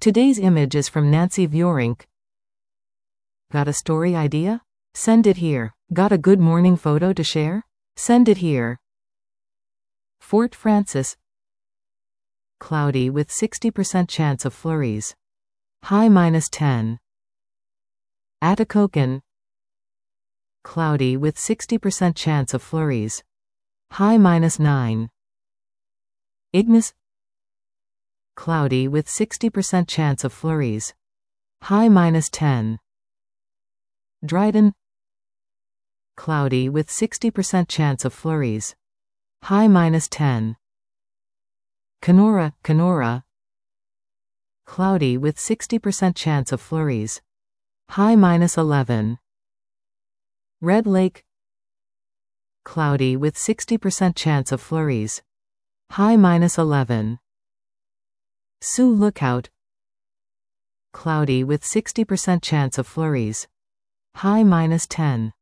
Today's image is from Nancy Viorink. Got a story idea? Send it here. Got a good morning photo to share? Send it here. Fort Frances. Cloudy with 60% chance of flurries. High -10. Atikokan. Cloudy with 60% chance of flurries. High -9. Ignis. Cloudy with 60% chance of flurries. High -10. Dryden. Cloudy with 60% chance of flurries. High -10. Kenora. Cloudy with 60% chance of flurries. High -11. Red Lake. Cloudy with 60% chance of flurries. High -11. Sioux Lookout. Cloudy with 60% chance of flurries. High -10.